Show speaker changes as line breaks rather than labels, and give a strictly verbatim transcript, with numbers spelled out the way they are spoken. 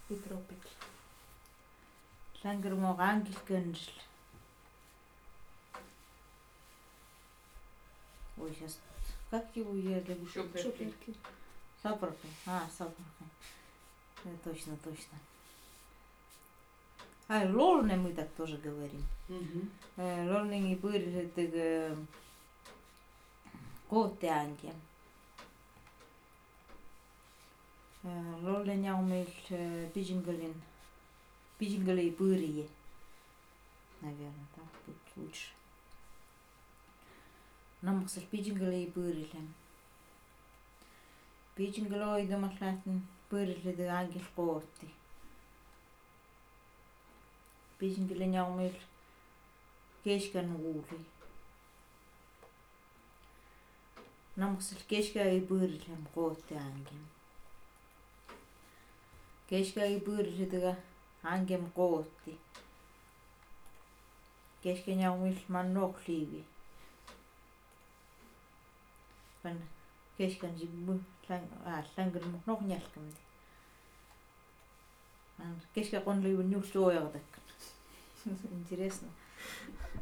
Петропик. Лангермо ангелкенжл. Ой, сейчас. Как его я люблю?
Шуперки.
Сапорки. А, сапорки. Точно, точно. А, лолне мы так тоже говорим. Лолне не пырит это коотteangi. Lollen jau meil Пижингалин. Пижингали пырие. Наверное, так будет лучше. Нам с Пижингали пырили. Пижингалой дома латин пырили да ангел коотти. Пижингалин jau meil keskän uuli. Nammaksel keskkäi pyrlem kohti angem. Keskkäi pyrlitega angem kohti. Keskän jau meil man nokliivi. Kan keskän si längel mu noh nälkämdi. Keskkä kon liivi just soojaga tekkan. Интересно.